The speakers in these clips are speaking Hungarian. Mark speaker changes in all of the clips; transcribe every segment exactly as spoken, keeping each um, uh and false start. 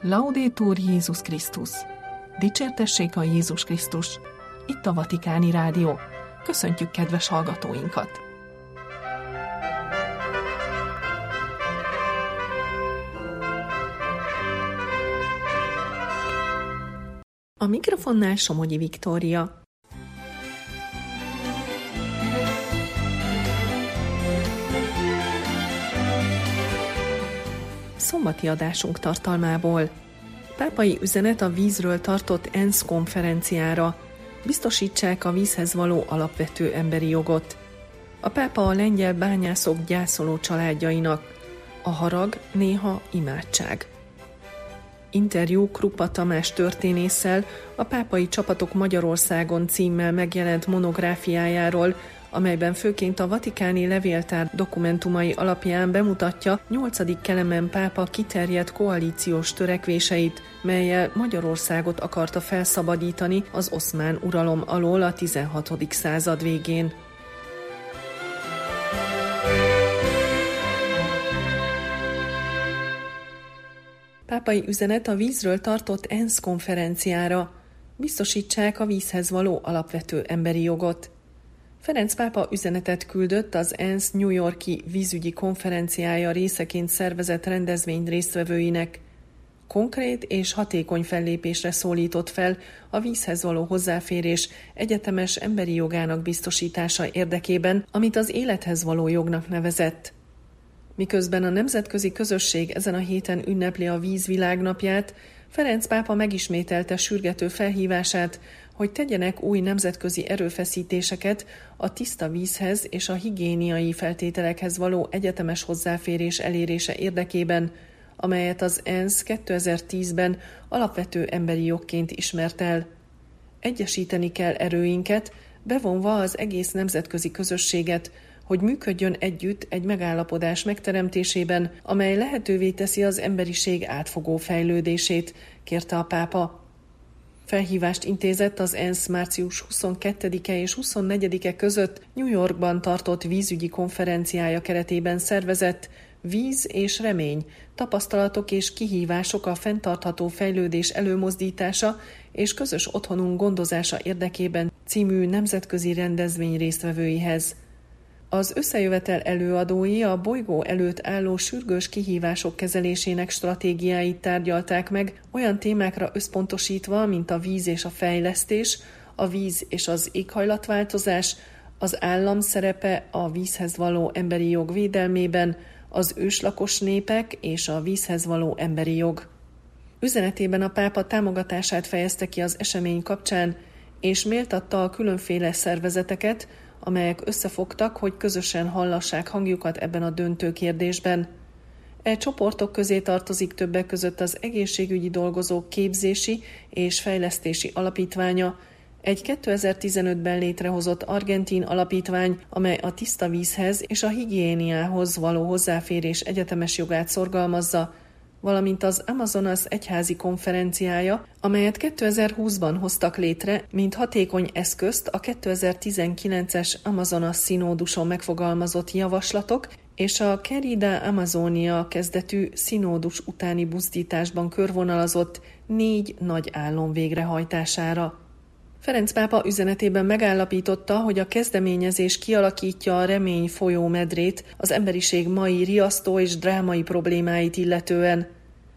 Speaker 1: Laudetur Jézus Krisztus! Dicsértessék a Jézus Krisztus! Itt a Vatikáni Rádió. Köszöntjük kedves hallgatóinkat! A mikrofonnál Somogyi Viktória. Szombati adásunk tartalmából. Pápai üzenet a vízről tartott ENSZ konferenciára. Biztosítsák a vízhez való alapvető emberi jogot. A pápa a lengyel bányászok gyászoló családjainak. A harag néha imádság. Interjú Krupa Tamás történésszel a Pápai Csapatok Magyarországon címmel megjelent monográfiájáról, amelyben főként a vatikáni levéltár dokumentumai alapján bemutatja nyolcadik Kelemen pápa kiterjedt koalíciós törekvéseit, mellyel Magyarországot akarta felszabadítani az oszmán uralom alól a tizenhatodik század végén. Pápai üzenet a vízről tartott ENSZ konferenciára. Biztosítsák a vízhez való alapvető emberi jogot. Ferenc pápa üzenetet küldött az ENSZ New York-i vízügyi konferenciája részeként szervezett rendezvény résztvevőinek. Konkrét és hatékony fellépésre szólított fel a vízhez való hozzáférés egyetemes emberi jogának biztosítása érdekében, amit az élethez való jognak nevezett. Miközben a nemzetközi közösség ezen a héten ünnepli a víz világnapját, Ferenc pápa megismételte sürgető felhívását, hogy tegyenek új nemzetközi erőfeszítéseket a tiszta vízhez és a higiéniai feltételekhez való egyetemes hozzáférés elérése érdekében, amelyet az ENSZ kétezer-tízben alapvető emberi jogként ismert el. Egyesíteni kell erőinket, bevonva az egész nemzetközi közösséget, hogy működjön együtt egy megállapodás megteremtésében, amely lehetővé teszi az emberiség átfogó fejlődését, kérte a pápa. Felhívást intézett az ENSZ március huszonkettedike és huszonnegyedike között New Yorkban tartott vízügyi konferenciája keretében szervezett Víz és remény, tapasztalatok és kihívások a fenntartható fejlődés előmozdítása és közös otthonunk gondozása érdekében című nemzetközi rendezvény résztvevőihez. Az összejövetel előadói a bolygó előtt álló sürgős kihívások kezelésének stratégiáit tárgyalták meg, olyan témákra összpontosítva, mint a víz és a fejlesztés, a víz és az éghajlatváltozás, az állam szerepe a vízhez való emberi jog védelmében, az őslakos népek és a vízhez való emberi jog. Üzenetében a pápa támogatását fejezte ki az esemény kapcsán, és méltatta a különféle szervezeteket, amelyek összefogtak, hogy közösen hallassák hangjukat ebben a döntő kérdésben. E csoportok közé tartozik többek között az egészségügyi dolgozók képzési és fejlesztési alapítványa, egy kétezer-tizenötben létrehozott argentin alapítvány, amely a tiszta vízhez és a higiéniához való hozzáférés egyetemes jogát szorgalmazza, valamint az Amazonas egyházi konferenciája, amelyet kétezer-húszban hoztak létre, mint hatékony eszközt a kétezer-tizenkilences Amazonas színóduson megfogalmazott javaslatok és a Querida Amazonia kezdetű színódus utáni buzdításban körvonalazott négy nagy álom végrehajtására. Ferenc pápa üzenetében megállapította, hogy a kezdeményezés kialakítja a remény folyómedrét az emberiség mai riasztó és drámai problémáit illetően.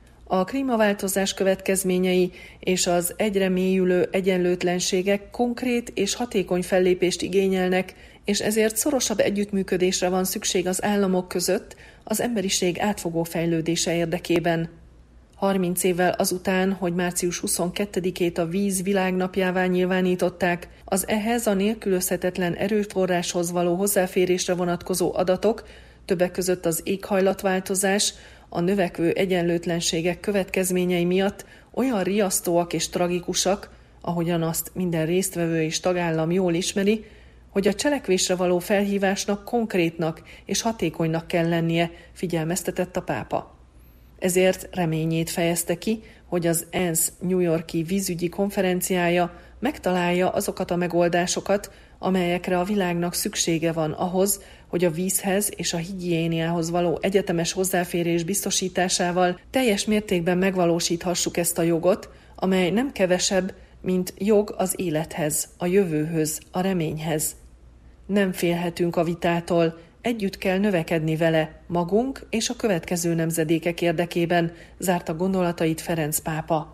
Speaker 1: A klímaváltozás következményei és az egyre mélyülő egyenlőtlenségek konkrét és hatékony fellépést igényelnek, és ezért szorosabb együttműködésre van szükség az államok között az emberiség átfogó fejlődése érdekében. harminc évvel azután, hogy március huszonkettedikét a víz világnapjává nyilvánították, az ehhez a nélkülözhetetlen erőforráshoz való hozzáférésre vonatkozó adatok, többek között az éghajlatváltozás, a növekvő egyenlőtlenségek következményei miatt olyan riasztóak és tragikusak, ahogyan azt minden résztvevő és tagállam jól ismeri, hogy a cselekvésre való felhívásnak konkrétnak és hatékonynak kell lennie, figyelmeztetett a pápa. Ezért reményét fejezte ki, hogy az ENSZ New York-i vízügyi konferenciája megtalálja azokat a megoldásokat, amelyekre a világnak szüksége van ahhoz, hogy a vízhez és a higiéniához való egyetemes hozzáférés biztosításával teljes mértékben megvalósíthassuk ezt a jogot, amely nem kevesebb, mint jog az élethez, a jövőhöz, a reményhez. Nem félhetünk a vitától, együtt kell növekedni vele, magunk és a következő nemzedékek érdekében, zárta gondolatait Ferenc pápa.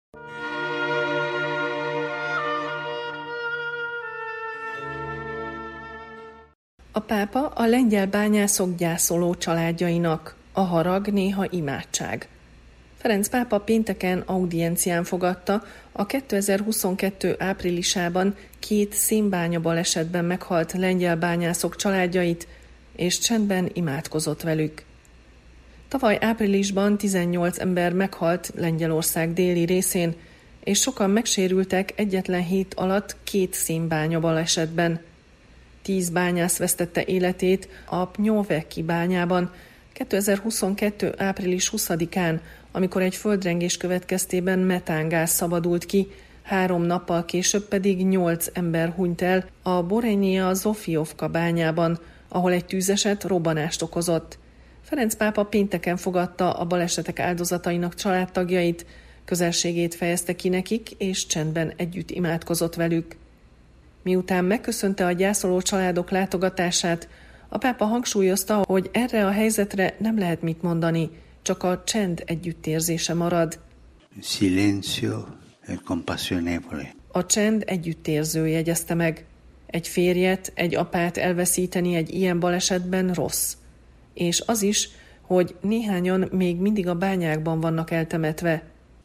Speaker 1: A pápa a lengyel bányászok gyászoló családjainak, a harag néha imádság. Ferenc pápa pénteken audiencián fogadta a kétezer-huszonkettő áprilisában két szénbánya balesetben meghalt lengyel bányászok családjait, és csendben imádkozott velük. Tavaly áprilisban tizennyolc ember meghalt Lengyelország déli részén, és sokan megsérültek egyetlen hét alatt két szénbánya balesetben. Tíz bányász vesztette életét a Pnyoveki bányában kétezer-huszonkettő április huszadikán, amikor egy földrengés következtében metángáz szabadult ki, három nappal később pedig nyolc ember hunyt el a Borenyia Zofiovka bányában, ahol egy tűzeset robbanást okozott. Ferenc pápa pénteken fogadta a balesetek áldozatainak családtagjait, közelségét fejezte ki nekik, és csendben együtt imádkozott velük. Miután megköszönte a gyászoló családok látogatását, a pápa hangsúlyozta, hogy erre a helyzetre nem lehet mit mondani, csak a csend együttérzése marad.
Speaker 2: Silenzio e compassionevole.
Speaker 1: A csend együttérző, jegyezte meg. Egy férjet, egy apát elveszíteni egy ilyen balesetben rossz. És az is, hogy néhányan még mindig a bányákban vannak eltemetve.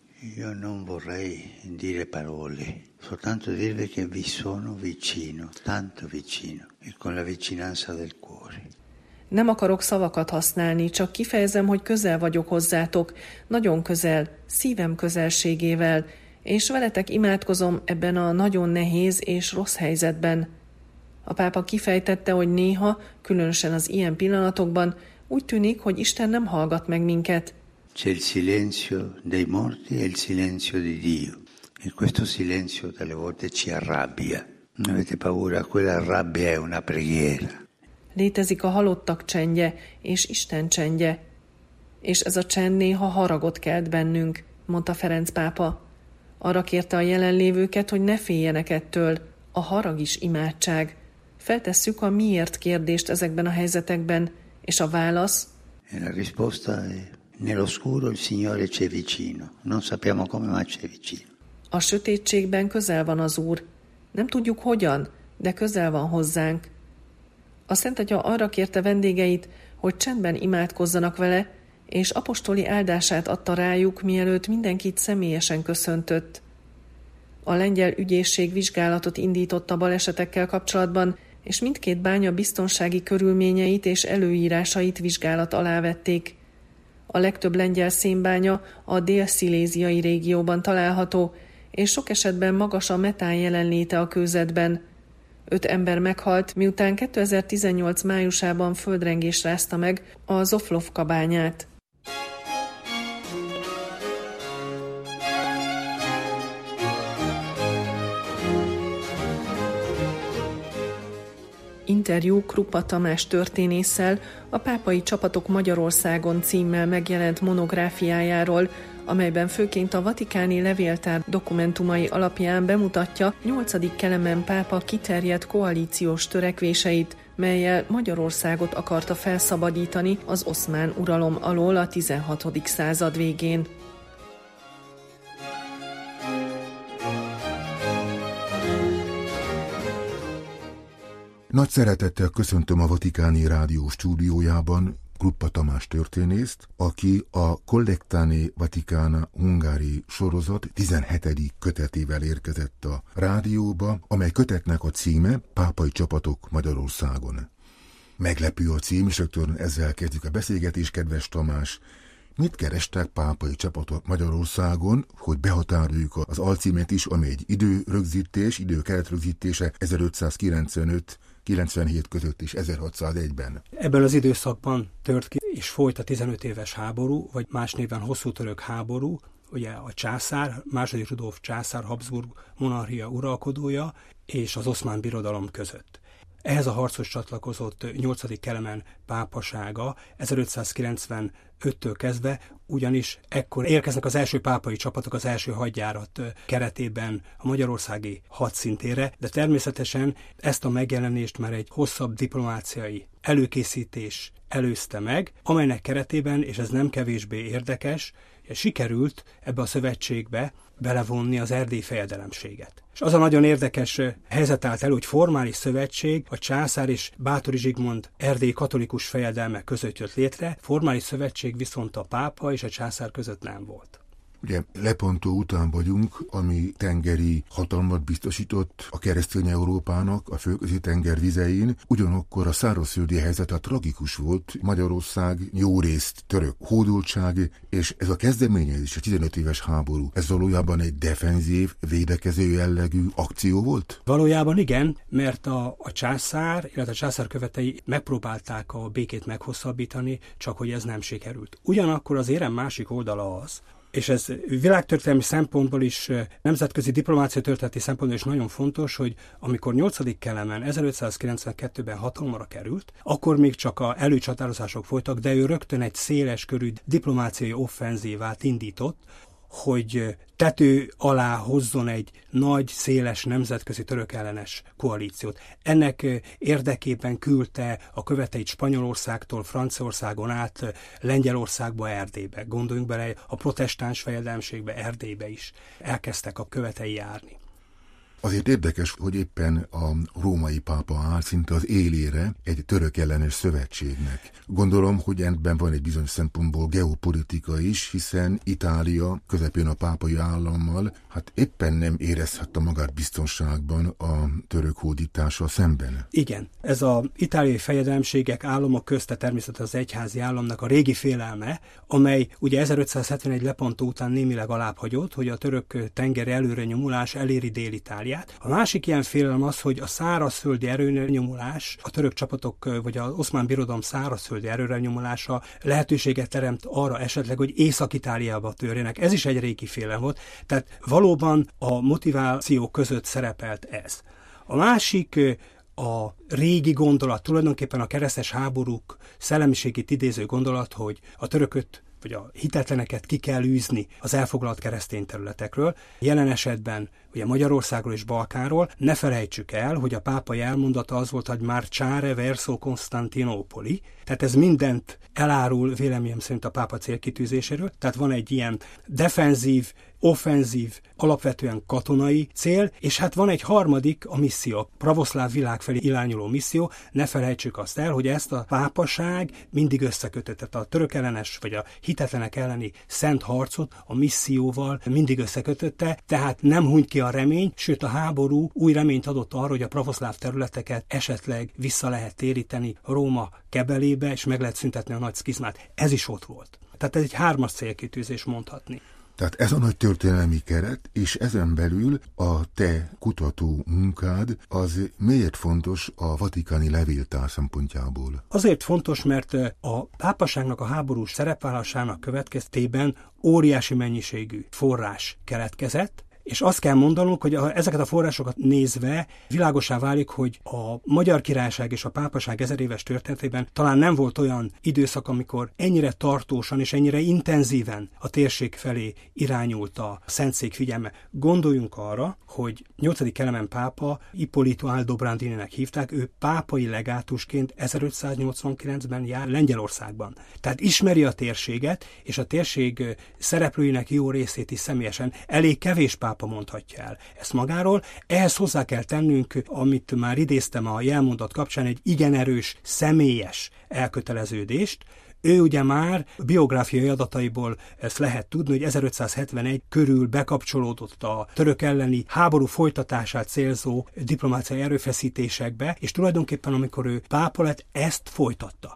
Speaker 2: Io non vorrei dire parole, soltanto dirvi che vi sono vicino, tanto vicino, e con la vicinanza del cuore.
Speaker 1: Nem akarok szavakat használni, csak kifejezem, hogy közel vagyok hozzátok, nagyon közel, szívem közelségével, és veletek imádkozom ebben a nagyon nehéz és rossz helyzetben. A pápa kifejtette, hogy néha, különösen az ilyen pillanatokban úgy tűnik, hogy Isten nem hallgat meg minket.
Speaker 2: C'è il silenzio dei morti e il silenzio di Dio. E questo silenzio dalle volte ci arrabbia. Non avete paura, quella rabbia è una preghiera.
Speaker 1: Létezik a halottak csendje és Isten csendje. És ez a csend néha haragot kelt bennünk, mondta Ferenc pápa. Arra kérte a jelenlévőket, hogy ne féljenek ettől. A harag is imádság. Feltesszük a miért kérdést ezekben a helyzetekben, és a válasz?
Speaker 2: E la risposta è nell'oscuro il Signore c'è vicino. Non sappiamo come, ma c'è vicino.
Speaker 1: A sötétségben közel van az Úr. Nem tudjuk hogyan, de közel van hozzánk. A Szent Atya arra kérte vendégeit, hogy csendben imádkozzanak vele, és apostoli áldását adta rájuk, mielőtt mindenkit személyesen köszöntött. A lengyel ügyészség vizsgálatot indított a balesetekkel kapcsolatban, és mindkét bánya biztonsági körülményeit és előírásait vizsgálat alá vették. A legtöbb lengyel szénbánya a dél-sziléziai régióban található, és sok esetben magas a metán jelenléte a kőzetben. Öt ember meghalt, miután kétezer-tizennyolc májusában földrengés rázta meg a Zoflovka bányát. Interjú Krupa Tamás történésszel a Pápai Csapatok Magyarországon címmel megjelent monográfiájáról, amelyben főként a vatikáni levéltár dokumentumai alapján bemutatja nyolcadik Kelemen pápa kiterjedt koalíciós törekvéseit, mellyel Magyarországot akarta felszabadítani az oszmán uralom alól a tizenhatodik század végén.
Speaker 3: Nagy szeretettel köszöntöm a Vatikáni Rádió stúdiójában Krupa Tamás történészt, aki a Collectane Vaticana Hungari sorozat tizenhetedik kötetével érkezett a rádióba, amely kötetnek a címe Pápai Csapatok Magyarországon. Meglepő a cím, és rögtön ezzel kezdjük a beszélgetést, kedves Tamás. Mit kerestek pápai csapatok Magyarországon, hogy behatároljuk az alcímet is, ami egy időrögzítés, időkeretrögzítése ezerötszázkilencvenöt kilencvenhét között és ezerhatszázegyben.
Speaker 4: Ebben az időszakban tört ki és folyt a tizenöt éves háború, vagy más néven hosszú török háború, ugye a császár, második Rudolf császár, Habsburg monarchia uralkodója és az Oszmán Birodalom között. Ehhez a harchoz csatlakozott nyolcadik Kelemen pápasága ezerötszázkilencvenöttől kezdve, ugyanis ekkor érkeznek az első pápai csapatok az első hadjárat keretében a magyarországi hadszintére, de természetesen ezt a megjelenést már egy hosszabb diplomáciai előkészítés előzte meg, amelynek keretében, és ez nem kevésbé érdekes, sikerült ebbe a szövetségbe belevonni az erdélyi fejedelemséget. És az a nagyon érdekes helyzet állt elő, hogy formális szövetség a császár és Báthory Zsigmond erdélyi katolikus fejedelme között jött létre, formális szövetség viszont a pápa és a császár között nem volt.
Speaker 3: Ugye Lepontó után vagyunk, ami tengeri hatalmat biztosított a keresztény Európának a Földközi-tenger vizein, ugyanakkor a szárazföldi helyzet a tragikus volt, Magyarország jó részt török hódoltság, és ez a kezdeményezés, a tizenöt éves háború, ez valójában egy defenzív, védekező jellegű akció volt?
Speaker 4: Valójában igen, mert a, a császár, illetve a császár követei megpróbálták a békét meghosszabbítani, csak hogy ez nem sikerült. Ugyanakkor az érem másik oldala az, és ez világtörténelmi szempontból is, nemzetközi diplomácia történeti szempontból is nagyon fontos, hogy amikor nyolcadik Kelemen ezerötszázkilencvenkettőben hatalomra került, akkor még csak a előcsatározások folytak, de ő rögtön egy széles körű diplomáciai offenzívát indított, hogy tető alá hozzon egy nagy, széles nemzetközi török ellenes koalíciót. Ennek érdekében küldte a követeit Spanyolországtól, Franciaországon át Lengyelországba, Erdélybe. Gondoljunk bele, a protestáns fejedelemségbe, Erdélybe is elkezdtek a követei járni.
Speaker 3: Azért érdekes, hogy éppen a római pápa áll szinte az élére egy török ellenes szövetségnek. Gondolom, hogy ebben van egy bizonyos szempontból geopolitika is, hiszen Itália közepén a pápai állammal hát éppen nem érezhette magát biztonságban a török hódítással szemben.
Speaker 4: Igen, ez az itáliai fejedelemségek államok közte természetesen az egyházi államnak a régi félelme, amely ugye ezerötszázhetvenegy Lepontó után némileg alábbhagyott, hogy a török tengeri előrenyomulás eléri Dél-Itáliát. A másik ilyen félelem az, hogy a szárazföldi erőnyomulás, a török csapatok vagy az Oszmán Birodalom szárazföldi erőrenyomulása lehetőséget teremt arra esetleg, hogy Észak-Itáliába törjenek. Ez is egy régi félelem volt. Tehát valóban a motiváció között szerepelt ez. A másik a régi gondolat, tulajdonképpen a keresztes háborúk szellemiségét idéző gondolat, hogy a törököt vagy a hitetleneket ki kell űzni az elfoglalt keresztény területekről. Jelen esetben ugye Magyarországról és Balkánról. Ne felejtsük el, hogy a pápai elmondata az volt, hogy marciare verso Constantinopoli, tehát ez mindent elárul véleményem szerint a pápa célkitűzéséről, tehát van egy ilyen defenzív, offenzív, alapvetően katonai cél, és hát van egy harmadik, a misszió, pravoszláv világ felé irányuló misszió. Ne felejtsük azt el, hogy ezt a pápaság mindig összekötött, a török ellenes, vagy a hitetlenek elleni szent harcot a misszióval mindig összekötötte, tehát nem hunyt ki a remény, sőt a háború új reményt adott arra, hogy a pravoszláv területeket esetleg vissza lehet téríteni Róma kebelébe, és meg lehet szüntetni a nagy szkizmát. Ez is ott volt. Tehát ez egy hármas célkitűzés mondhatni.
Speaker 3: Tehát ez a nagy történelmi keret, és ezen belül a te kutató munkád az miért fontos a vatikáni levéltár szempontjából?
Speaker 4: Azért fontos, mert a pápaságnak a háborús szerepvállalásának következtében óriási mennyiségű forrás keletkezett, és azt kell mondanunk, hogy a, ezeket a forrásokat nézve világosá válik, hogy a Magyar Királyság és a pápaság ezer éves történetében talán nem volt olyan időszak, amikor ennyire tartósan és ennyire intenzíven a térség felé irányult a Szentszék figyelme. Gondoljunk arra, hogy nyolcadik Kelemen pápa, Ippolito Aldobrandininek hívták, ő pápai legátusként ezerötszáznyolcvankilencben jár Lengyelországban. Tehát ismeri a térséget, és a térség szereplőinek jó részét is személyesen. Elég kevés pápa mondhatja el ezt magáról. Ehhez hozzá kell tennünk, amit már idéztem a jelmondat kapcsán, egy igen erős, személyes elköteleződést. Ő ugye már biográfiai adataiból ezt lehet tudni, hogy ezerötszázhetvenegy körül bekapcsolódott a török elleni háború folytatását célzó diplomáciai erőfeszítésekbe, és tulajdonképpen amikor ő pápa lett, ezt folytatta.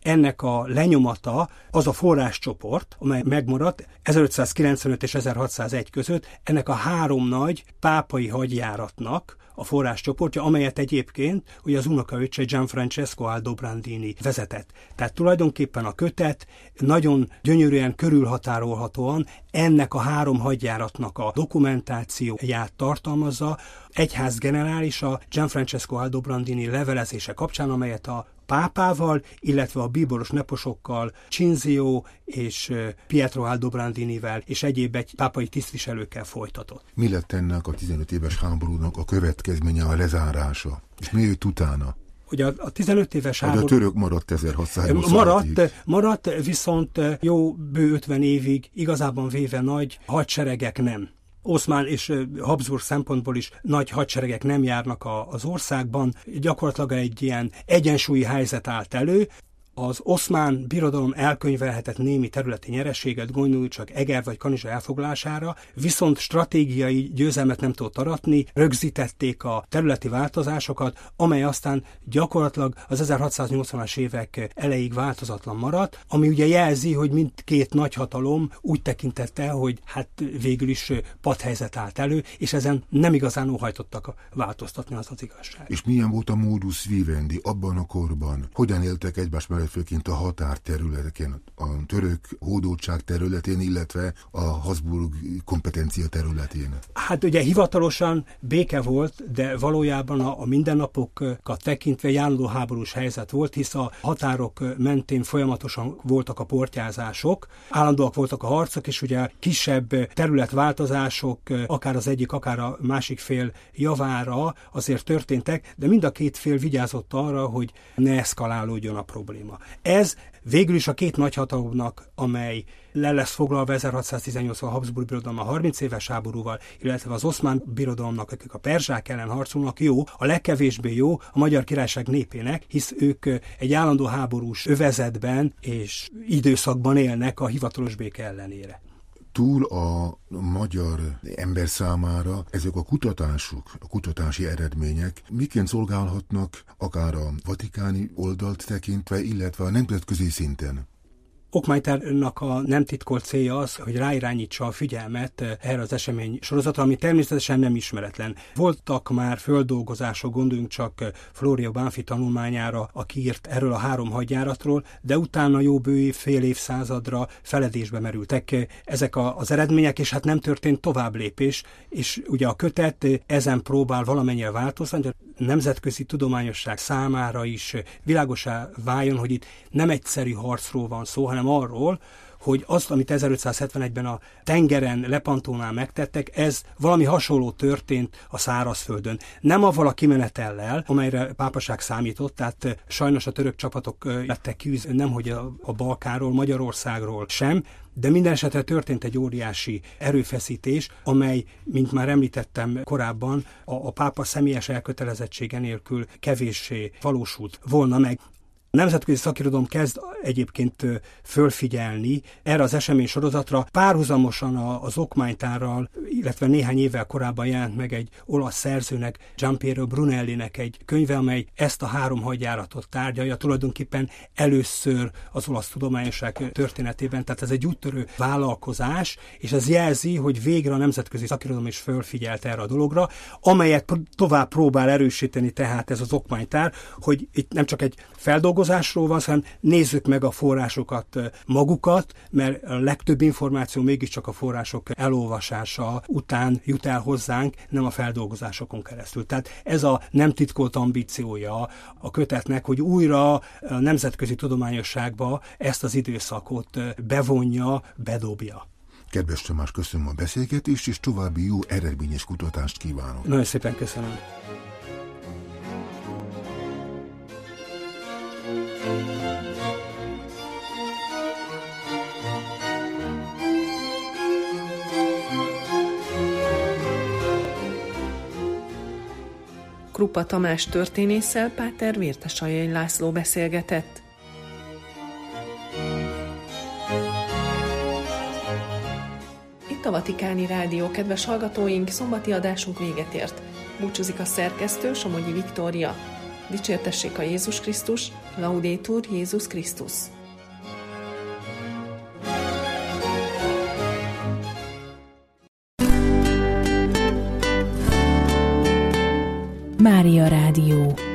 Speaker 4: ennek a lenyomata az a forráscsoport, amely megmaradt ezerötszázkilencvenöt és ezerhatszázegy között, ennek a három nagy pápai hadjáratnak a forráscsoportja, amelyet egyébként ugye az unokaöccse Gianfrancesco Aldobrandini vezetett. Tehát tulajdonképpen a kötet nagyon gyönyörűen körülhatárolhatóan ennek a három hadjáratnak a dokumentációját tartalmazza, egyház generálisa Gianfrancesco Aldobrandini levelezése kapcsán, amelyet a pápával, illetve a bíboros neposokkal, Cinzio és Pietro Aldobrandinivel és egyéb egy pápai tisztviselőkkel folytatott.
Speaker 3: Mi lett ennek a tizenöt éves háborúnak a következménye, a lezárása? És mi jött utána?
Speaker 4: Ugye a tizenöt éves háború...
Speaker 3: A török maradt ezerhatszáznyolcvanig.
Speaker 4: Maradt, maradt, viszont jó bő ötven évig igazában véve nagy hadseregek nem. Oszmán és Habsburg szempontból is nagy hadseregek nem járnak a, az országban. Gyakorlatilag egy ilyen egyensúlyi helyzet állt elő. Az oszmán birodalom elkönyvelhetett némi területi nyereséget, gondoljuk csak Eger vagy Kanizsa elfoglalására, viszont stratégiai győzelmet nem tudott aratni, rögzítették a területi változásokat, amely aztán gyakorlatilag az ezerhatszáznyolcvanas évek elejéig változatlan maradt, ami ugye jelzi, hogy mindkét nagyhatalom úgy tekintette, hogy hát végül is padhelyzet állt elő, és ezen nem igazán óhajtottak változtatni, az az igazság.
Speaker 3: És milyen volt a modus vivendi abban a korban? Hogyan éltek egymás mellett, főként a határterületeken, a török hódoltság területén, illetve a Habsburg kompetencia területén?
Speaker 4: Hát ugye hivatalosan béke volt, de valójában a, a mindennapokat tekintve állandó háborús helyzet volt, hisz a határok mentén folyamatosan voltak a portyázások, állandóak voltak a harcok, és ugye kisebb területváltozások, akár az egyik, akár a másik fél javára azért történtek, de mind a két fél vigyázott arra, hogy ne eszkalálódjon a probléma. Ez végül is a két nagyhatalomnak, amely le lesz foglalva ezerhatszáztizennyolcban a Habsburg birodalom a harminc éves háborúval, illetve az oszmán birodalomnak, akik a perzsák ellen harcolnak, jó, a legkevésbé jó a Magyar Királyság népének, hisz ők egy állandó háborús övezetben és időszakban élnek a hivatalos béke ellenére.
Speaker 3: Túl a magyar ember számára ezek a kutatások, a kutatási eredmények miként szolgálhatnak akár a vatikáni oldalt tekintve, illetve a nemzetközi szinten?
Speaker 4: Okmánytárnak a nem titkolt célja az, hogy ráirányítsa a figyelmet erre az esemény sorozatra, ami természetesen nem ismeretlen. Voltak már földolgozások, gondoljunk csak Florio Banfi tanulmányára, aki írt erről a három hadjáratról, de utána jó bő fél évszázadra feledésbe merültek ezek a, az eredmények, és hát nem történt tovább lépés, és ugye a kötet ezen próbál valamennyire változni, hogy a nemzetközi tudományosság számára is világosá váljon, hogy itt nem egyszerű harcról van szó, hanem arról, hogy azt, amit ezerötszázhetvenegyben a tengeren, Lepantónál megtettek, ez valami hasonló történt a szárazföldön. Nem avval a kimenetellel, amelyre a pápaság számított, tehát sajnos a török csapatok lettek ki, nemhogy a, a Balkánról, Magyarországról sem, de minden esetre történt egy óriási erőfeszítés, amely, mint már említettem korábban, a, a pápa személyes elkötelezettsége nélkül kevéssé valósult volna meg. A nemzetközi szakirodalom kezd egyébként fölfigyelni erre az esemény sorozatra. Párhuzamosan az Okmánytárral, illetve néhány évvel korábban jelent meg egy olasz szerzőnek, Giampiero Brunellinek egy könyve, amely ezt a három hadjáratot tárgyalja, tulajdonképpen először az olasz tudományosság történetében, tehát ez egy úttörő vállalkozás, és ez jelzi, hogy végre a nemzetközi szakirodalom is fölfigyelt erre a dologra, amelyet tovább próbál erősíteni tehát ez az Okmánytár, hogy itt nem csak egy feldolgozásról van, hanem nézzük meg a forrásokat magukat, mert a legtöbb információ mégiscsak a források elolvasása után jut el hozzánk, nem a feldolgozásokon keresztül. Tehát ez a nem titkolt ambíciója a kötetnek, hogy újra a nemzetközi tudományosságba ezt az időszakot bevonja, bedobja.
Speaker 3: Kedves Tamás, köszönöm a beszélgetést, és további jó eredményes kutatást kívánok.
Speaker 4: Nagyon szépen köszönöm.
Speaker 1: Krupa Tamás történésszel Páter Vértesajai László beszélgetett. Itt a Vatikáni Rádió, kedves hallgatóink, szombati adásunk véget ért. Búcsúzik a szerkesztő, Somogyi Viktória. Dicsértessék a Jézus Krisztus, Laudetur Jézus Krisztus.
Speaker 5: Mária Rádió.